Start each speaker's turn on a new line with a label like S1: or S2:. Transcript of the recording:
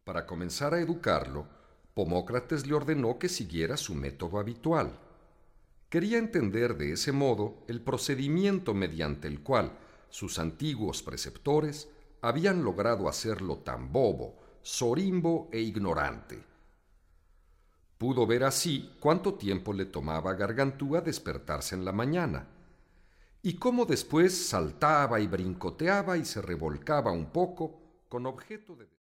S1: Para comenzar a educarlo, Pomócrates le ordenó que siguiera su método habitual. Quería entender de ese modo el procedimiento mediante el cual sus antiguos preceptores habían logrado hacerlo tan bobo, sorimbo e ignorante. Pudo ver así cuánto tiempo le tomaba a Gargantúa despertarse en la mañana, y cómo después saltaba y brincoteaba y se revolcaba un poco con objeto de...